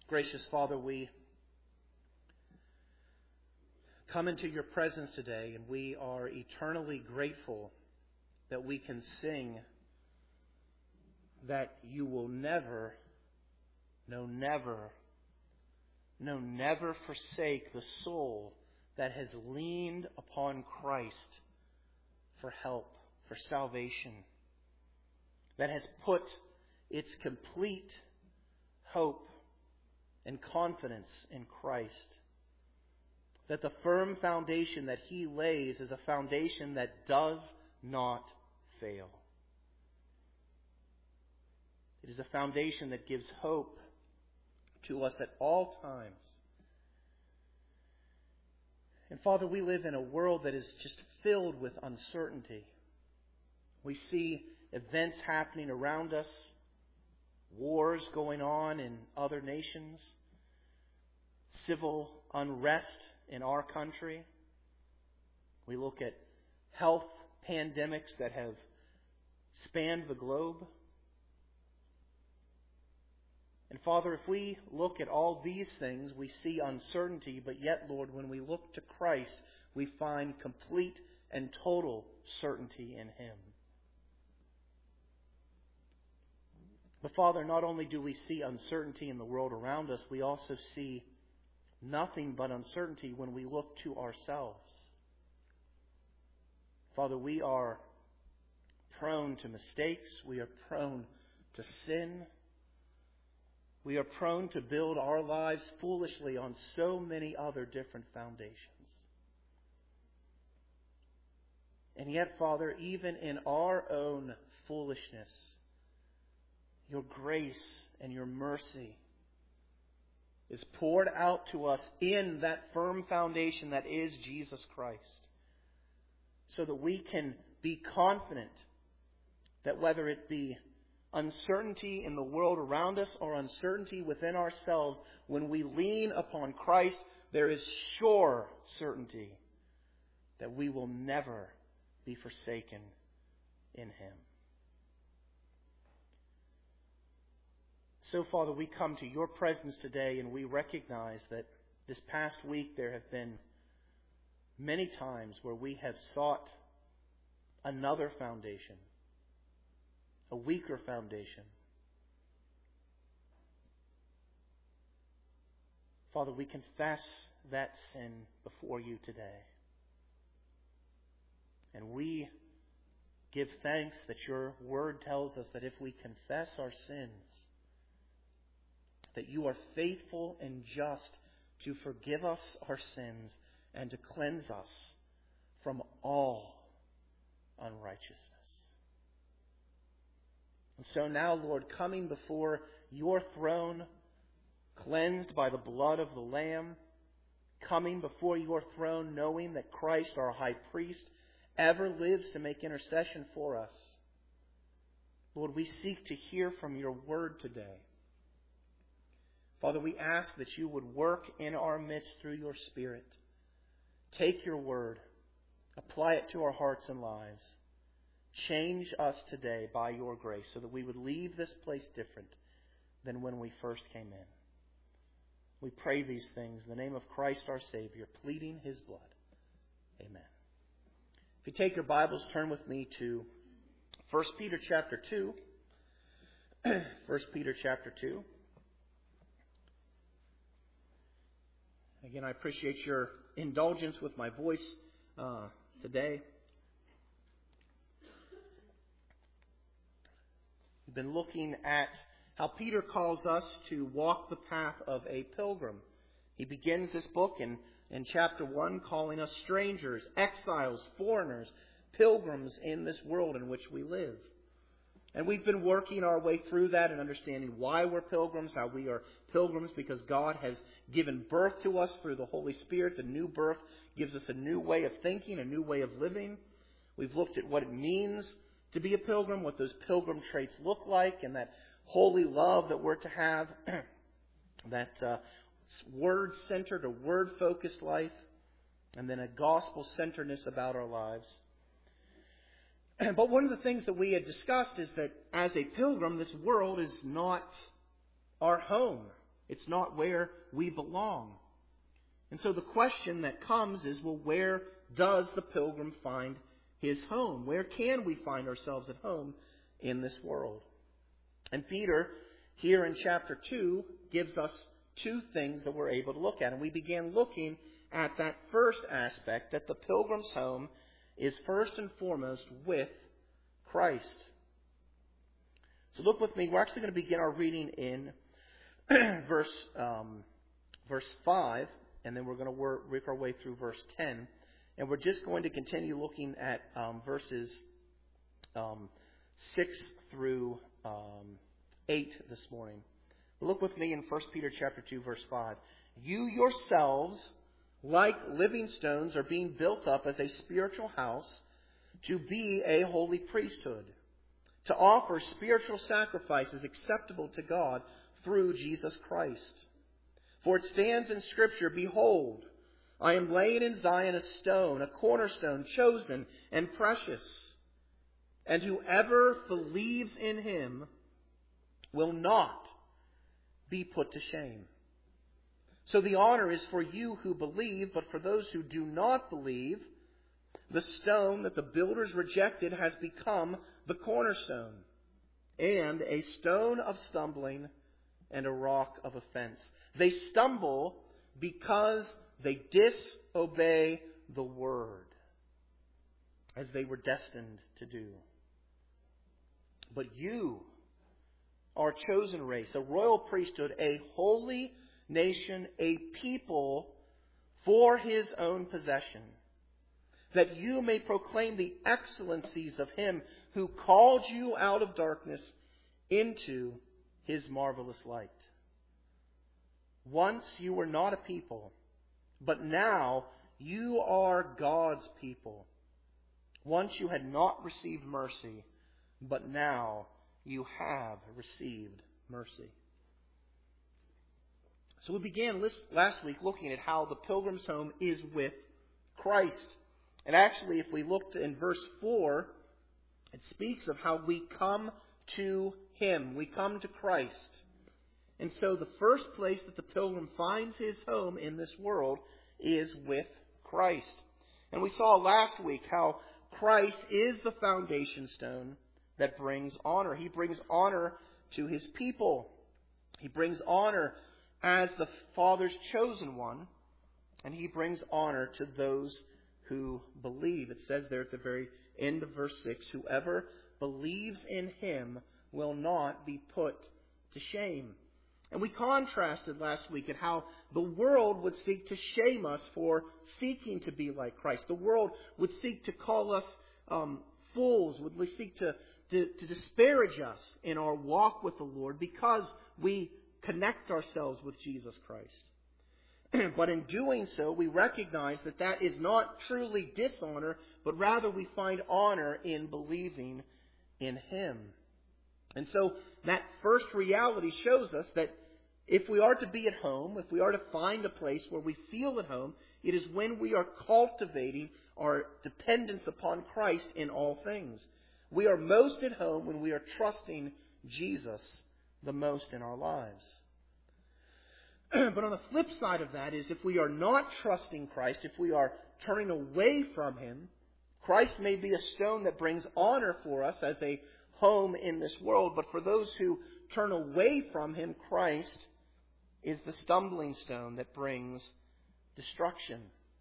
Gracious Father, we come into your presence today, and we are eternally grateful that we can sing that you will never, no never forsake the soul that has leaned upon Christ for help, for salvation, that has put its complete hope and confidence in Christ. That the firm foundation that He lays is a foundation that does not fail. It is a foundation that gives hope to us at all times. And Father, we live in a world that is just filled with uncertainty. We see events happening around us, wars going on in other nations, civil unrest in our country. We look at health pandemics that have spanned the globe. And Father, if we look at all these things, we see uncertainty, but yet, Lord, when we look to Christ, we find complete and total certainty in Him. But Father, not only do we see uncertainty in the world around us, we also see nothing but uncertainty when we look to ourselves. Father, we are prone to mistakes. We are prone to sin. We are prone to build our lives foolishly on so many other different foundations. And yet, Father, even in our own foolishness, your grace and your mercy is poured out to us in that firm foundation that is Jesus Christ, so that we can be confident that whether it be uncertainty in the world around us or uncertainty within ourselves, when we lean upon Christ, there is sure certainty that we will never be forsaken in Him. So, Father, we come to your presence today, and we recognize that this past week there have been many times where we have sought another foundation, a weaker foundation. Father, we confess that sin before you today. And we give thanks that your word tells us that if we confess our sins, that you are faithful and just to forgive us our sins and to cleanse us from all unrighteousness. And so now, Lord, coming before your throne, cleansed by the blood of the Lamb, coming before your throne knowing that Christ, our high priest, ever lives to make intercession for us. Lord, we seek to hear from your word today. Father, we ask that you would work in our midst through your Spirit. Take your word, apply it to our hearts and lives. Change us today by your grace so that we would leave this place different than when we first came in. We pray these things in the name of Christ our Savior, pleading His blood. Amen. If you take your Bibles, turn with me to 1 Peter chapter 2. 1 Peter chapter 2. Again, I appreciate your indulgence with my voice today. We've been looking at how Peter calls us to walk the path of a pilgrim. He begins this book in chapter 1 calling us strangers, exiles, foreigners, pilgrims in this world in which we live. And we've been working our way through that and understanding why we're pilgrims, how we are pilgrims because God has given birth to us through the Holy Spirit. The new birth gives us a new way of thinking, a new way of living. We've looked at what it means to be a pilgrim, what those pilgrim traits look like, and that holy love that we're to have, that word-centered or word-focused life, and then a gospel-centeredness about our lives. But one of the things that we had discussed is that as a pilgrim, this world is not our home. It's not where we belong. And so the question that comes is, well, where does the pilgrim find his home? Where can we find ourselves at home in this world? And Peter, here in chapter 2, gives us two things that we're able to look at. And we began looking at that first aspect, that the pilgrim's home is first and foremost with Christ. So look with me. We're actually going to begin our reading in verse 5, and then we're going to work our way through verse 10. And we're just going to continue looking at verses 6 through 8 this morning. Look with me in 1 Peter chapter 2, verse 5. You yourselves, like living stones, are being built up as a spiritual house to be a holy priesthood, to offer spiritual sacrifices acceptable to God through Jesus Christ. For it stands in Scripture, Behold, I am laying in Zion a stone, a cornerstone, chosen and precious. And whoever believes in him will not be put to shame. So the honor is for you who believe, but for those who do not believe, the stone that the builders rejected has become the cornerstone, and a stone of stumbling and a rock of offense. They stumble because they disobey the word, as they were destined to do. But you are a chosen race, a royal priesthood, a holy nation, a people for his own possession, that you may proclaim the excellencies of him who called you out of darkness into his marvelous light. Once you were not a people, but now you are God's people. Once you had not received mercy, but now you have received mercy. So we began last week looking at how the pilgrim's home is with Christ. And actually, if we looked in verse 4, it speaks of how we come to him. We come to Christ. And so the first place that the pilgrim finds his home in this world is with Christ. And we saw last week how Christ is the foundation stone that brings honor. He brings honor to his people. He brings honor as the Father's chosen one. And he brings honor to those who believe. It says there at the very end of verse 6, whoever believes in him will not be put to shame. And we contrasted last week at how the world would seek to shame us for seeking to be like Christ. The world would seek to call us fools, would seek to disparage us in our walk with the Lord because we connect ourselves with Jesus Christ. But in doing so, we recognize that that is not truly dishonor, but rather we find honor in believing in him. And so that first reality shows us that if we are to be at home, if we are to find a place where we feel at home, it is when we are cultivating our dependence upon Christ in all things. We are most at home when we are trusting Jesus the most in our lives. But on the flip side of that is if we are not trusting Christ, if we are turning away from him, Christ may be a stone that brings honor for us as a home in this world. But for those who turn away from him, Christ is the stumbling stone that brings destruction.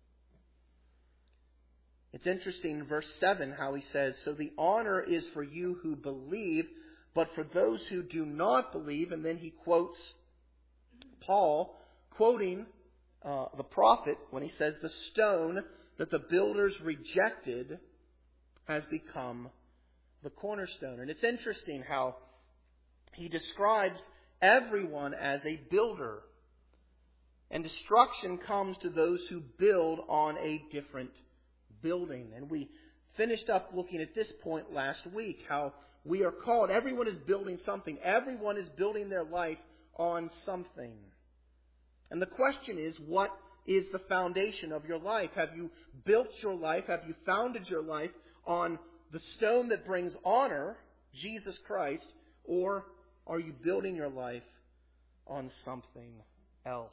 It's interesting in verse 7 how he says, so the honor is for you who believe, but for those who do not believe. And then he quotes Paul, quoting the prophet when he says, the stone that the builders rejected has become the cornerstone. And it's interesting how he describes everyone as a builder. And destruction comes to those who build on a different building. And we finished up looking at this point last week, how we are called, everyone is building something. Everyone is building their life on something. And the question is, what is the foundation of your life? Have you built your life? Have you founded your life on the stone that brings honor, Jesus Christ, or are you building your life on something else.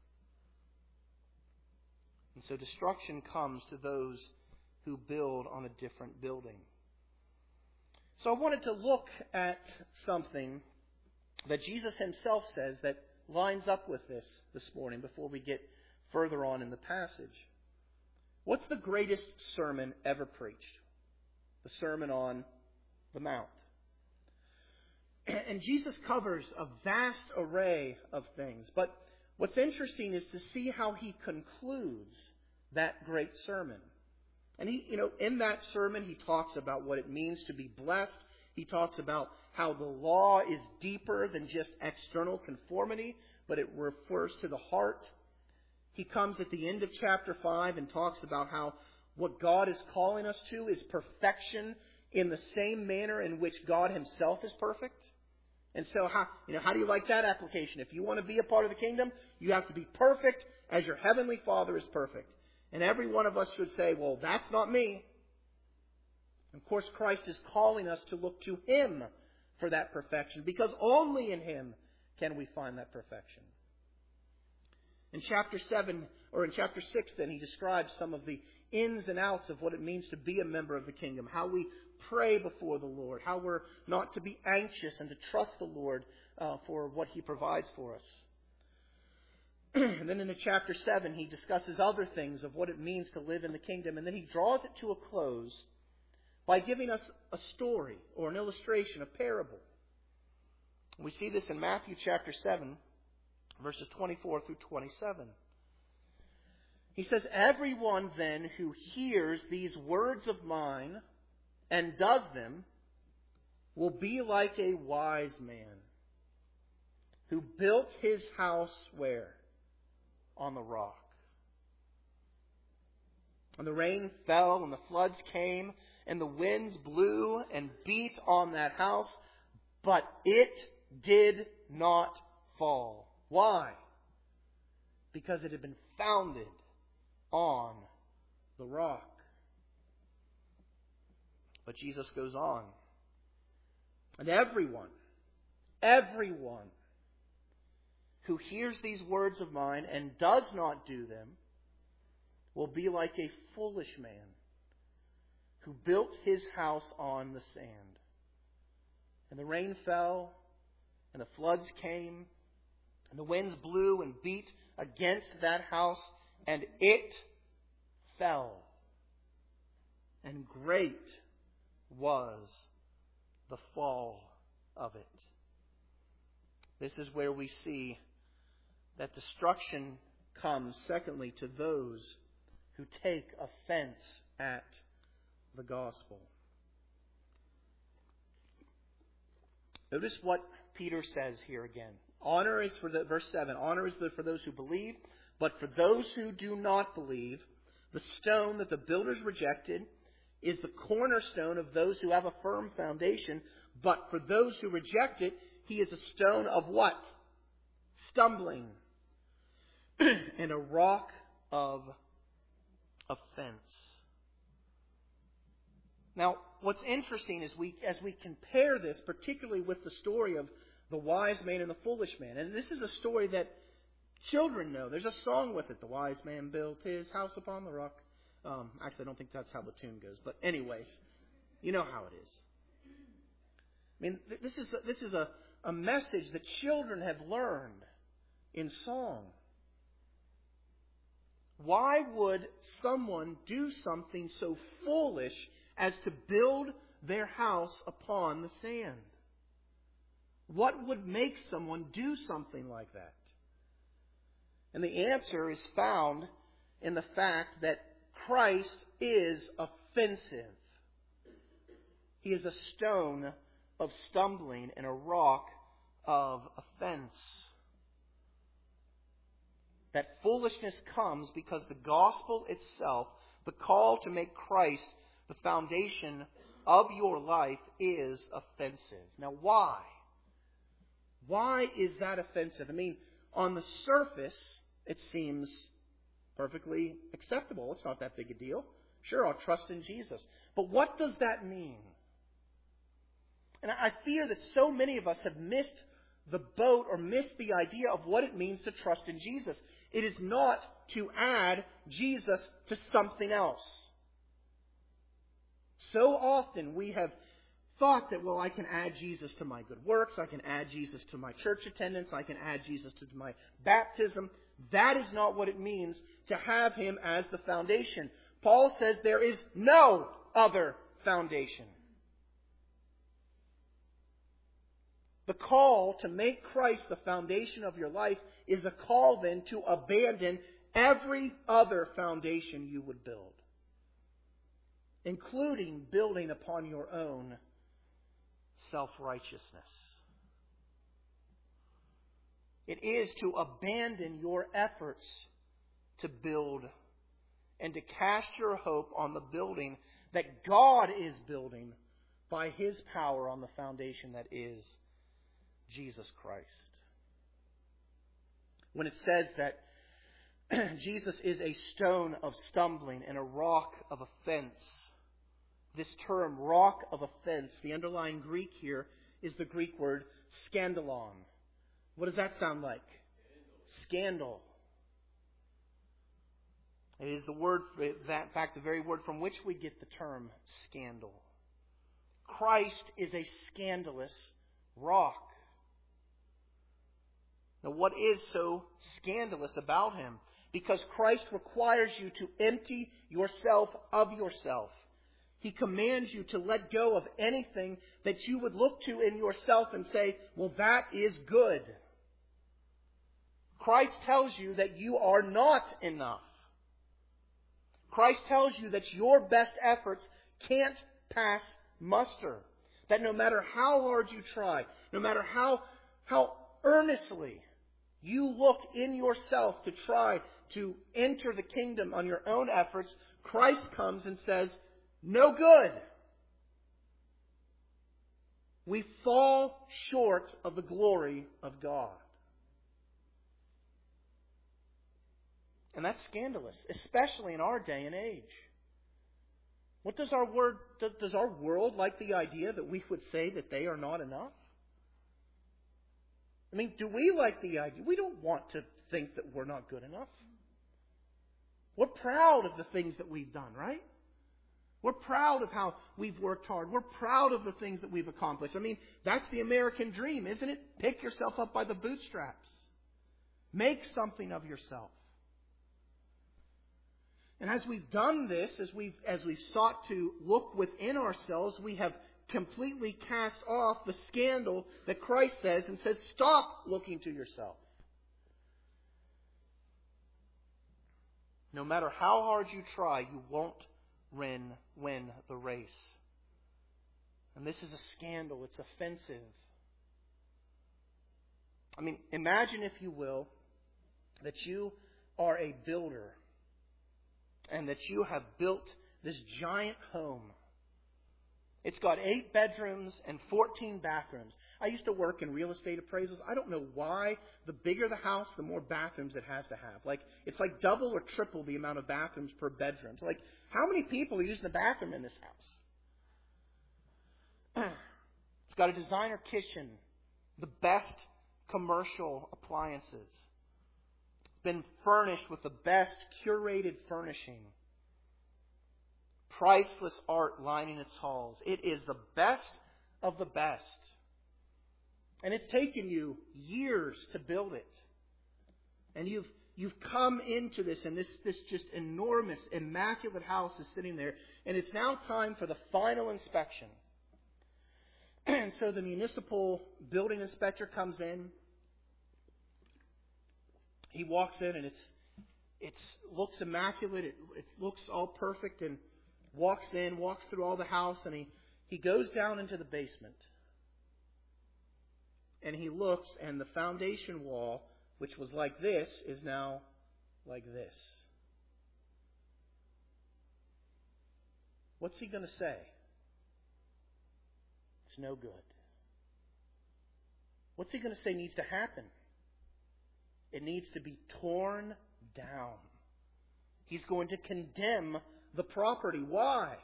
And so destruction comes to those who build on a different building. So I wanted to look at something that Jesus himself says that lines up with this morning before we get further on in the passage. What's the greatest sermon ever preached? The Sermon on the Mount. And Jesus covers a vast array of things. But what's interesting is to see how he concludes that great sermon. And in that sermon, he talks about what it means to be blessed. He talks about how the law is deeper than just external conformity, but it refers to the heart. He comes at the end of chapter 5 and talks about how what God is calling us to is perfection in the same manner in which God himself is perfect. And so how do you like that application? If you want to be a part of the kingdom, you have to be perfect as your heavenly Father is perfect. And every one of us should say, well, that's not me. Of course, Christ is calling us to look to him for that perfection, because only in him can we find that perfection. In chapter 6, then, he describes some of the ins and outs of what it means to be a member of the kingdom, how we pray before the Lord, how we're not to be anxious and to trust the Lord for what he provides for us. And then in chapter 7, he discusses other things of what it means to live in the kingdom, and then he draws it to a close by giving us a story or an illustration, a parable. We see this in Matthew chapter 7, verses 24 through 27. He says, "Everyone then who hears these words of mine and does them will be like a wise man who built his house where? On the rock. And the rain fell, and the floods came, and the winds blew and beat on that house, but it did not fall." Why? Because it had been founded on the rock. But Jesus goes on. And everyone who hears these words of mine and does not do them will be like a foolish man who built his house on the sand. And the rain fell, and the floods came, and the winds blew and beat against that house, and it fell. And great was the fall of it. This is where we see that destruction comes, secondly, to those who take offense at the gospel. Notice what Peter says here again. Honor is verse 7, honor is for those who believe, but for those who do not believe, the stone that the builders rejected is the cornerstone of those who have a firm foundation, but for those who reject it, he is a stone of what? Stumbling. And a rock of offense. Now, what's interesting is as we compare this, particularly with the story of the wise man and the foolish man, and this is a story that children know. There's a song with it. The wise man built his house upon the rock. Actually, I don't think that's how the tune goes. But anyways, you know how it is. I mean, this is a message that children have learned in song. Why would someone do something so foolish as to build their house upon the sand? What would make someone do something like that? And the answer is found in the fact that Christ is offensive. He is a stone of stumbling and a rock of offense. That foolishness comes because the gospel itself, the call to make Christ the foundation of your life, is offensive. Now, why? Why is that offensive? I mean, on the surface, it seems perfectly acceptable. It's not that big a deal. Sure, I'll trust in Jesus. But what does that mean? And I fear that so many of us have missed the boat or miss the idea of what it means to trust in Jesus. It is not to add Jesus to something else. So often we have thought that, well, I can add Jesus to my good works, I can add Jesus to my church attendance, I can add Jesus to my baptism. That is not what it means to have Him as the foundation. Paul says there is no other foundation. The call to make Christ the foundation of your life is a call then to abandon every other foundation you would build, including building upon your own self-righteousness. It is to abandon your efforts to build and to cast your hope on the building that God is building by His power on the foundation that is Jesus Christ. When it says that Jesus is a stone of stumbling and a rock of offense, this term, rock of offense, the underlying Greek here is the Greek word scandalon. What does that sound like? Scandal. It is the word, in fact, the very word from which we get the term scandal. Christ is a scandalous rock. Now, what is so scandalous about Him? Because Christ requires you to empty yourself of yourself. He commands you to let go of anything that you would look to in yourself and say, well, that is good. Christ tells you that you are not enough. Christ tells you that your best efforts can't pass muster. That no matter how hard you try, no matter how earnestly you look in yourself to try to enter the kingdom on your own efforts, Christ comes and says, no good. We fall short of the glory of God. And that's scandalous, especially in our day and age. What does our world like the idea that we would say that they are not enough? I mean, do we like the idea? We don't want to think that we're not good enough. We're proud of the things that we've done, right? We're proud of how we've worked hard. We're proud of the things that we've accomplished. I mean, that's the American dream, isn't it? Pick yourself up by the bootstraps. Make something of yourself. And as we've done this, as we've sought to look within ourselves, we have completely cast off the scandal that Christ says and says, stop looking to yourself. No matter how hard you try, you won't win the race. And this is a scandal. It's offensive. I mean, imagine, if you will, that you are a builder and that you have built this giant home. It's got 8 bedrooms and 14 bathrooms. I used to work in real estate appraisals. I don't know why the bigger the house, the more bathrooms it has to have. It's like double or triple the amount of bathrooms per bedroom. So how many people are using the bathroom in this house? It's got a designer kitchen, the best commercial appliances. It's been furnished with the best curated furnishing. Priceless art lining its halls. It is the best of the best. And it's taken you years to build it. And you've come into this, and this just enormous, immaculate house is sitting there. And it's now time for the final inspection. And so the municipal building inspector comes in. He walks in, and it looks immaculate. It looks all perfect, and walks through all the house, and he goes down into the basement. And he looks, and the foundation wall, which was like this, is now like this. What's he going to say? It's no good. What's he going to say needs to happen? It needs to be torn down. He's going to condemn the property. Why?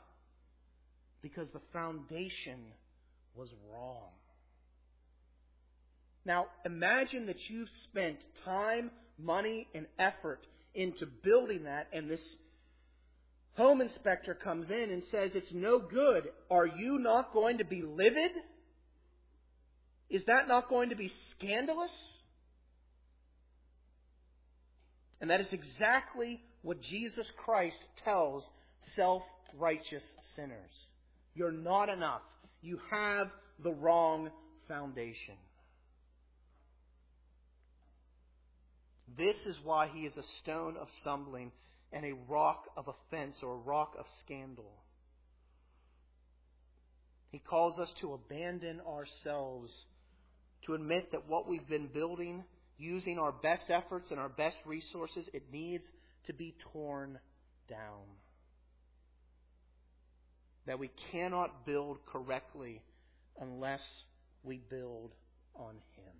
Because the foundation was wrong. Now, imagine that you've spent time, money, and effort into building that, and this home inspector comes in and says it's no good. Are you not going to be livid? Is that not going to be scandalous? And that is exactly what Jesus Christ tells self-righteous sinners. You're not enough. You have the wrong foundation. This is why he is a stone of stumbling and a rock of offense or a rock of scandal. He calls us to abandon ourselves, to admit that what we've been building, using our best efforts and our best resources, it needs to be torn down. That we cannot build correctly unless we build on Him.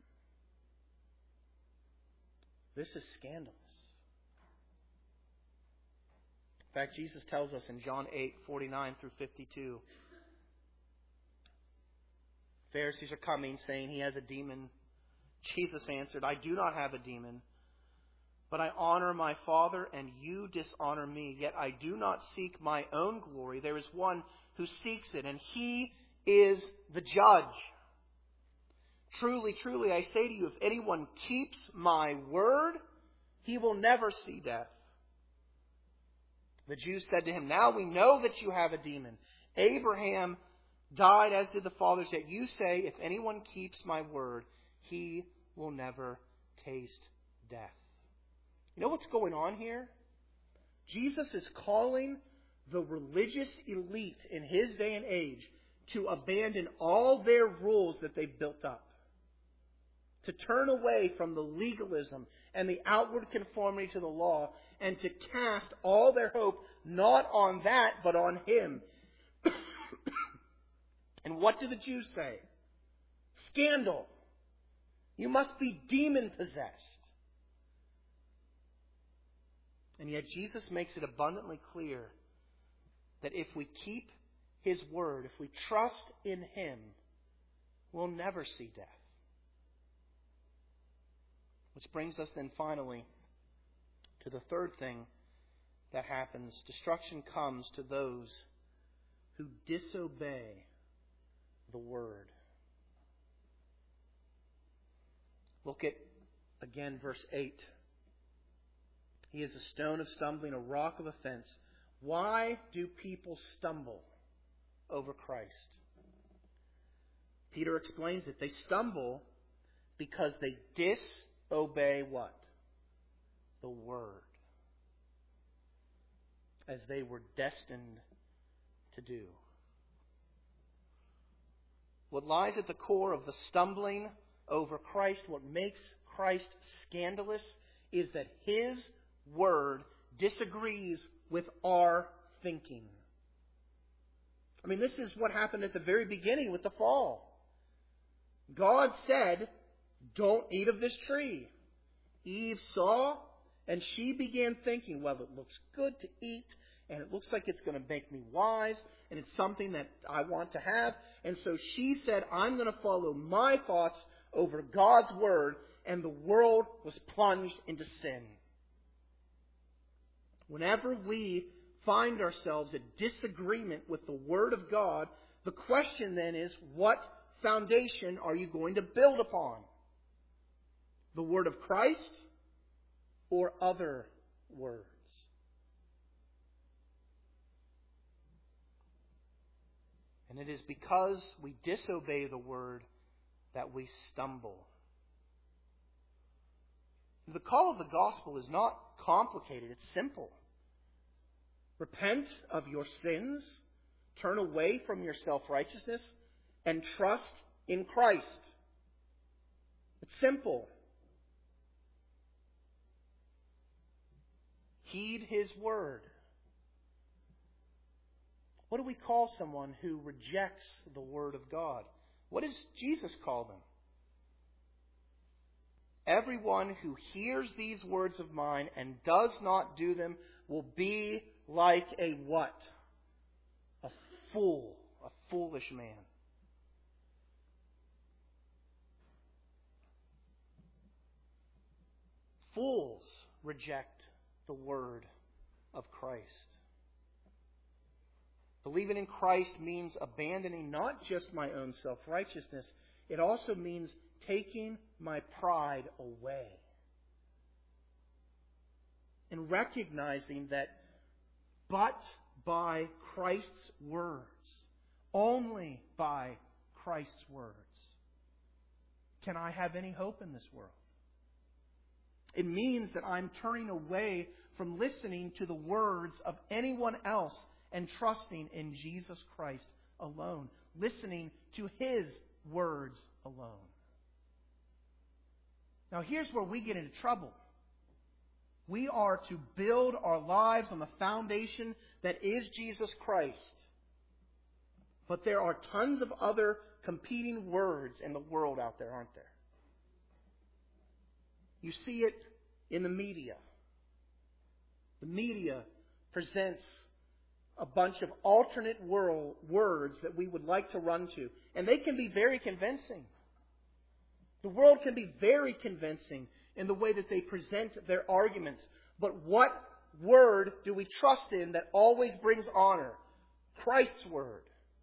This is scandalous. In fact, Jesus tells us in John 8:49 through 52, Pharisees are coming saying he has a demon. Jesus answered, I do not have a demon, but I honor my Father, and you dishonor me. Yet I do not seek my own glory. There is one who seeks it, and He is the judge. Truly, truly, I say to you, if anyone keeps my word, he will never see death. The Jews said to him, now we know that you have a demon. Abraham died, as did the fathers, yet you say, if anyone keeps my word, he will never taste death. You know what's going on here? Jesus is calling the religious elite in his day and age to abandon all their rules that they've built up. To turn away from the legalism and the outward conformity to the law, and to cast all their hope not on that, but on Him. And what do the Jews say? Scandal. You must be demon-possessed. And yet Jesus makes it abundantly clear that if we keep His word, if we trust in Him, we'll never see death. Which brings us then finally to the third thing that happens. Destruction comes to those who disobey the word. Look at, again, verse 8. He is a stone of stumbling, a rock of offense. Why do people stumble over Christ? Peter explains it. They stumble because they disobey what? The word. As they were destined to do. What lies at the core of the stumbling over Christ, what makes Christ scandalous, is that His word disagrees with our thinking. I mean, this is what happened at the very beginning with the fall. God said, don't eat of this tree. Eve saw, and she began thinking, well, it looks good to eat, and it looks like it's going to make me wise, and it's something that I want to have. And so she said, I'm going to follow my thoughts over God's word, and the world was plunged into sin. Whenever we find ourselves in disagreement with the word of God, the question then is, what foundation are you going to build upon? The word of Christ or other words? And it is because we disobey the word that we stumble. The call of the gospel is not complicated, it's simple. Repent of your sins, turn away from your self-righteousness, and trust in Christ. It's simple. Heed His word. What do we call someone who rejects the word of God? What does Jesus call them? Everyone who hears these words of mine and does not do them will be like a what? A fool, a foolish man. fools reject the word of Christ. Believing in Christ means abandoning not just my own self-righteousness, it also means taking my pride away. And recognizing that but by Christ's words, only by Christ's words, can I have any hope in this world. It means that I'm turning away from listening to the words of anyone else and trusting in Jesus Christ alone. Listening to His words alone. Now here's where we get into trouble. We are to build our lives on the foundation that is Jesus Christ. But there are tons of other competing words in the world out there, aren't there? You see it in the media. The media presents a bunch of alternate words that we would like to run to. And they can be very convincing. The world can be very convincing in the way that they present their arguments. But what word do we trust in that always brings honor? Christ's word.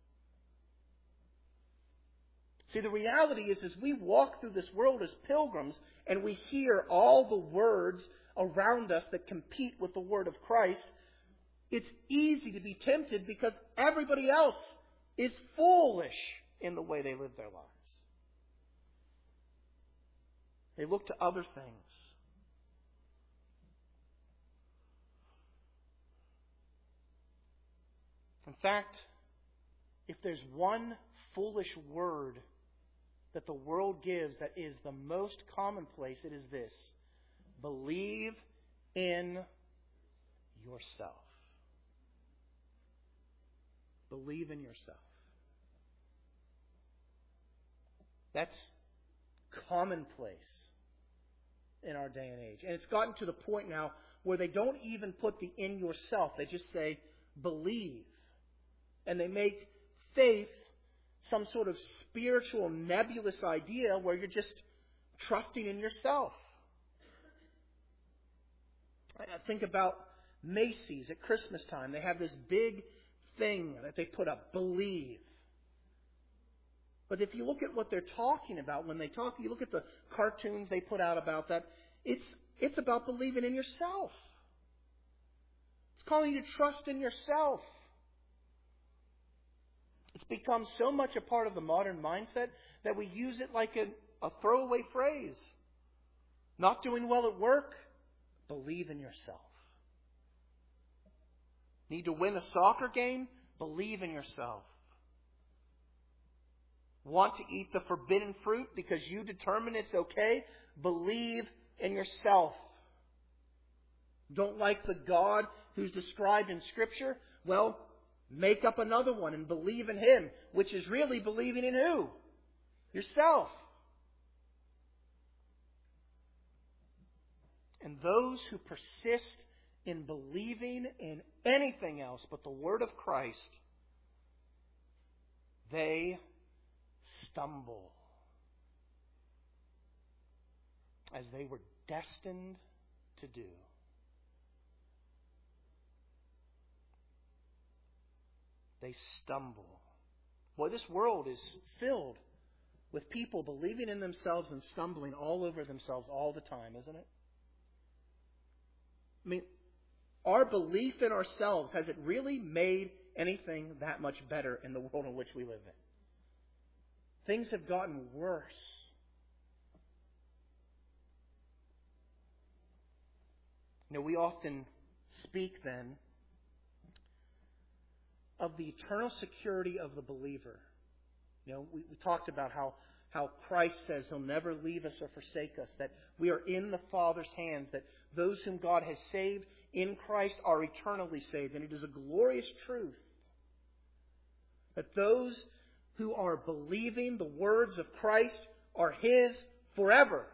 See, the reality is as we walk through this world as pilgrims and we hear all the words around us that compete with the word of Christ, it's easy to be tempted because everybody else is foolish in the way they live their lives. They look to other things. In fact, if there's one foolish word that the world gives that is the most commonplace, it is this: believe in yourself. Believe in yourself. That's commonplace in our day and age. And it's gotten to the point now where they don't even put the in yourself. They just say believe. And they make faith some sort of spiritual nebulous idea where you're just trusting in yourself. I think about Macy's at Christmas time. They have this big thing that they put up, believe. But if you look at what they're talking about, when they talk, you look at the cartoons they put out about that, it's about believing in yourself. It's calling you to trust in yourself. It's become so much a part of the modern mindset that we use it like a throwaway phrase. Not doing well at work? Believe in yourself. Need to win a soccer game? Believe in yourself. Want to eat the forbidden fruit because you determine it's okay? Believe in yourself. Don't like the God who's described in Scripture? Well, make up another one and believe in Him, which is really believing in who? Yourself. And those who persist in believing in anything else but the Word of Christ, they stumble, as they were destined to do. They stumble. Boy, this world is filled with people believing in themselves and stumbling all over themselves all the time, isn't it? I mean, our belief in ourselves, has it really made anything that much better in the world in which we live in? Things have gotten worse. You know, we often speak then of the eternal security of the believer. You know, we talked about how Christ says He'll never leave us or forsake us, that we are in the Father's hands, that those whom God has saved in Christ are eternally saved. And it is a glorious truth that those who are believing the words of Christ are His forever.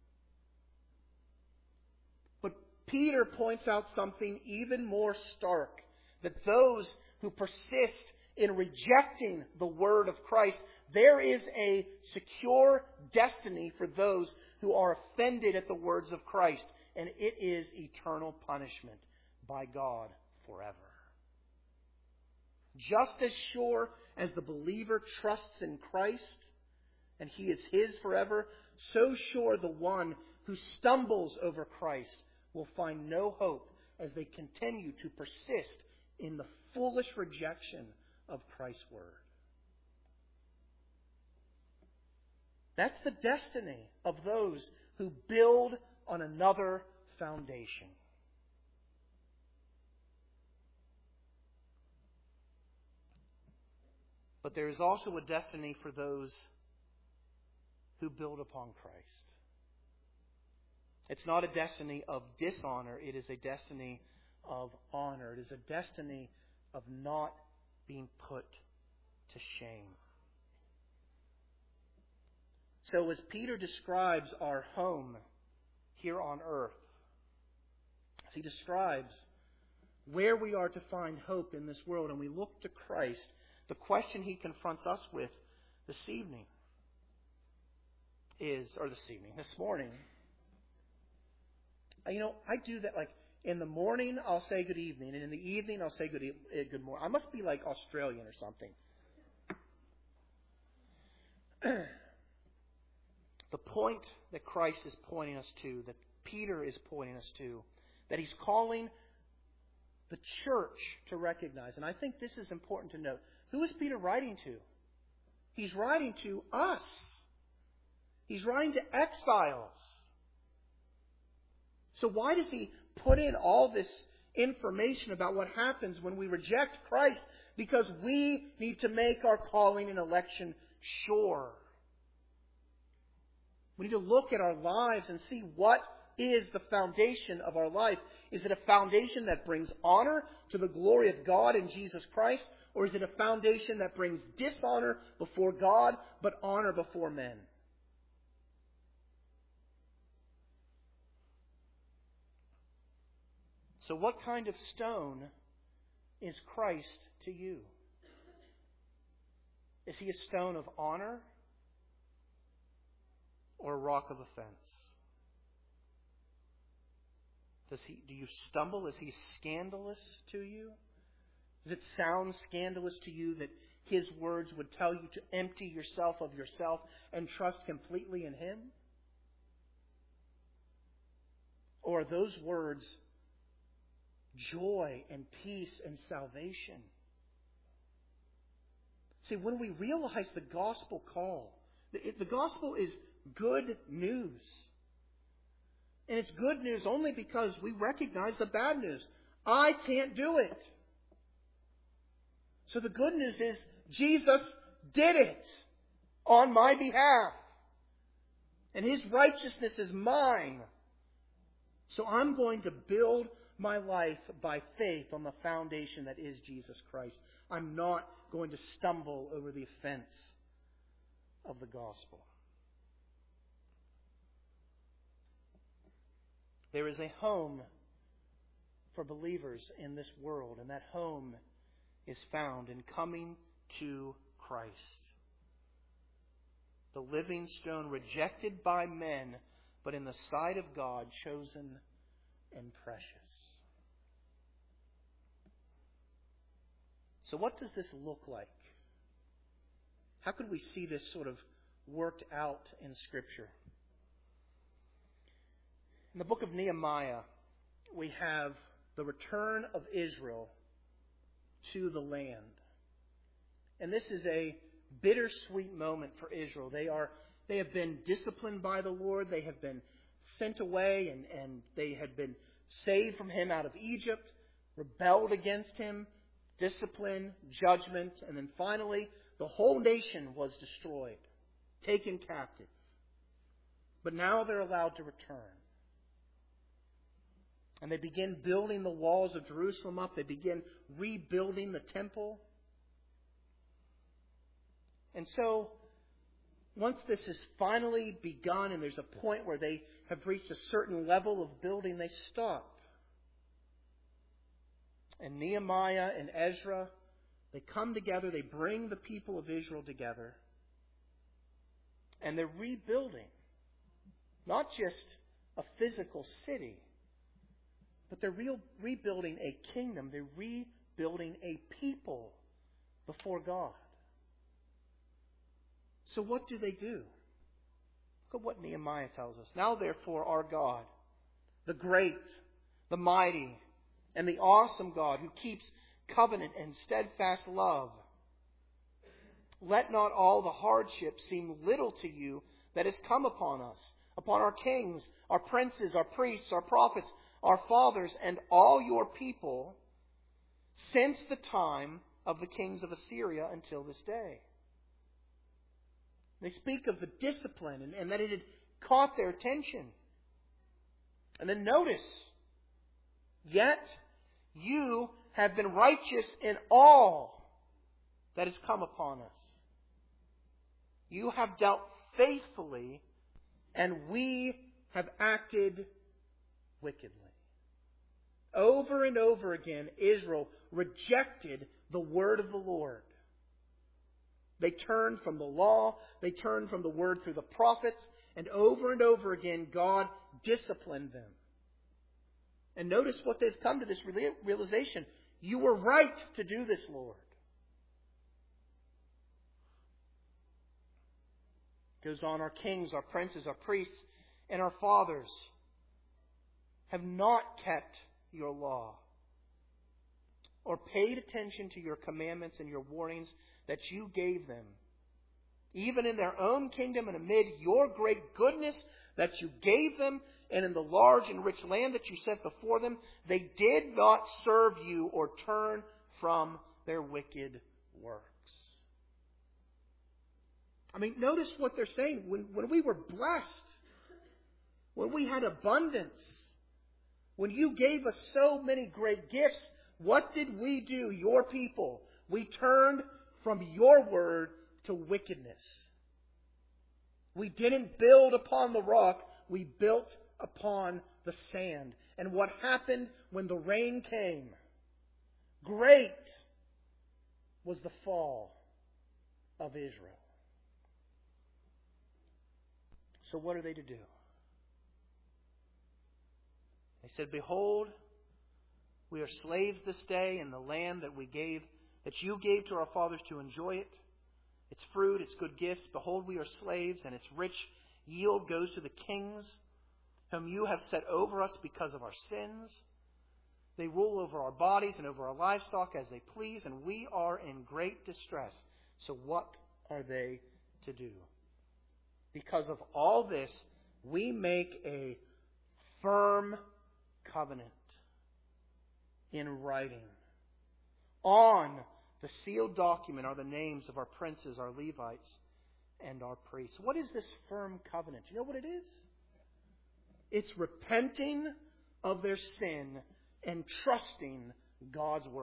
But Peter points out something even more stark, that those who persist in rejecting the word of Christ, there is a secure destiny for those who are offended at the words of Christ. and it is eternal punishment by God forever. Just as sure as the believer trusts in Christ, and he is his forever, so sure the one who stumbles over Christ will find no hope as they continue to persist in the foolish rejection of Christ's word. That's the destiny of those who build on another foundation. But there is also a destiny for those who build upon Christ. It's not a destiny of dishonor. It is a destiny of honor. It is a destiny of not being put to shame. So as Peter describes our home here on earth, as he describes where we are to find hope in this world, and we look to Christ, the question he confronts us with this morning, I do that like in the morning I'll say good evening, and in the evening I'll say good morning. I must be like Australian or something. The point that Christ is pointing us to, that Peter is pointing us to, that he's calling the church to recognize, and I think this is important to note. Who is Peter writing to? He's writing to us. He's writing to exiles. So why does he put in all this information about what happens when we reject Christ? Because we need to make our calling and election sure. We need to look at our lives and see what is the foundation of our life. Is it a foundation that brings honor to the glory of God in Jesus Christ? Or is it a foundation that brings dishonor before God, but honor before men? So what kind of stone is Christ to you? Is he a stone of honor or a rock of offense? Do you stumble? Is he scandalous to you? Does it sound scandalous to you that his words would tell you to empty yourself of yourself and trust completely in him? Or are those words joy and peace and salvation? See, when we realize the gospel call, the gospel is good news. And it's good news only because we recognize the bad news. I can't do it. So the good news is Jesus did it on my behalf. And his righteousness is mine. So I'm going to build my life by faith on the foundation that is Jesus Christ. I'm not going to stumble over the offense of the gospel. There is a home for believers in this world, and that home is found in coming to Christ. The living stone rejected by men, but in the sight of God chosen and precious. So what does this look like? How could we see this sort of worked out in Scripture? In the book of Nehemiah, we have the return of Israel to the land. And this is a bittersweet moment for Israel. They have been disciplined by the Lord. They have been sent away and they had been saved from him out of Egypt, rebelled against him, discipline, judgment, and then finally the whole nation was destroyed, taken captive. But now they're allowed to return. And they begin building the walls of Jerusalem up. They begin rebuilding the temple. And so, once this is finally begun and there's a point where they have reached a certain level of building, they stop. And Nehemiah and Ezra, they come together, they bring the people of Israel together, and they're rebuilding. Not just a physical city. But they're rebuilding a kingdom. They're rebuilding a people before God. So what do they do? Look at what Nehemiah tells us. Now therefore our God, the great, the mighty, and the awesome God who keeps covenant and steadfast love, let not all the hardship seem little to you that has come upon us, upon our kings, our princes, our priests, our prophets, our fathers, and all your people, since the time of the kings of Assyria until this day. They speak of the discipline and that it had caught their attention. And then notice, yet you have been righteous in all that has come upon us. You have dealt faithfully, and we have acted wickedly. Over and over again, Israel rejected the word of the Lord. They turned from the law, they turned from the word through the prophets, and over again, God disciplined them. And notice what they've come to this realization. You were right to do this, Lord. Goes on, our kings, our princes, our priests, and our fathers have not kept your law or paid attention to your commandments and your warnings that you gave them. Even in their own kingdom and amid your great goodness that you gave them, and in the large and rich land that you set before them, they did not serve you or turn from their wicked works. I mean, notice what they're saying. When we were blessed, when we had abundance, when you gave us so many great gifts, what did we do, your people? We turned from your word to wickedness. We didn't build upon the rock, we built upon the sand. And what happened when the rain came? Great was the fall of Israel. So what are they to do? They said, behold, we are slaves this day in the land that you gave to our fathers to enjoy it. Its fruit, its good gifts. Behold, we are slaves, and its rich yield goes to the kings, whom you have set over us because of our sins. They rule over our bodies and over our livestock as they please, and we are in great distress. So what are they to do? Because of all this, we make a firm covenant in writing. On the sealed document are the names of our princes, our Levites, and our priests. What is this firm covenant? Do you know what it is? It's repenting of their sin and trusting God's word.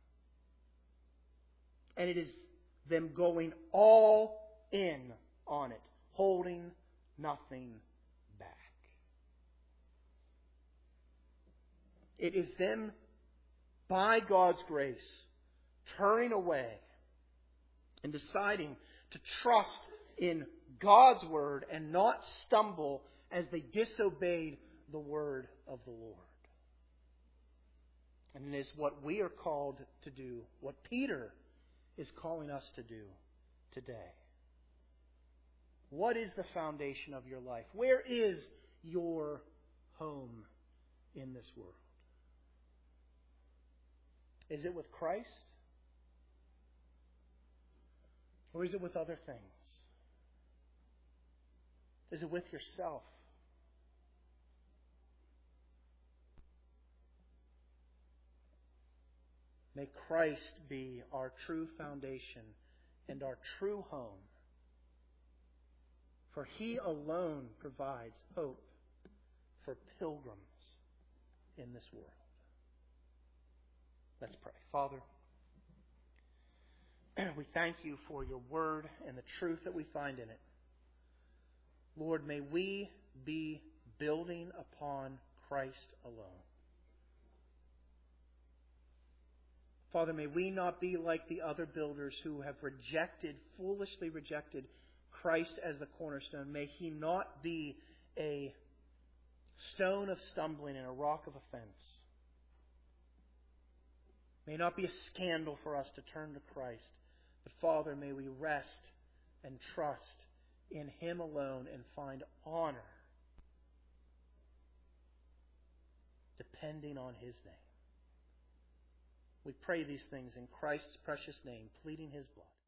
And it is them going all in on it, holding nothing back. It is them, by God's grace, turning away and deciding to trust in God's word and not stumble as they disobeyed the word of the Lord. And it is what we are called to do, what Peter is calling us to do today. What is the foundation of your life? Where is your home in this world? Is it with Christ? Or is it with other things? Is it with yourself? May Christ be our true foundation and our true home. For He alone provides hope for pilgrims in this world. Let's pray. Father, we thank you for your word and the truth that we find in it. Lord, may we be building upon Christ alone. Father, may we not be like the other builders who have foolishly rejected Christ as the cornerstone. May He not be a stone of stumbling and a rock of offense. May not be a scandal for us to turn to Christ, but Father, may we rest and trust in Him alone and find honor depending on His name. We pray these things in Christ's precious name, pleading His blood.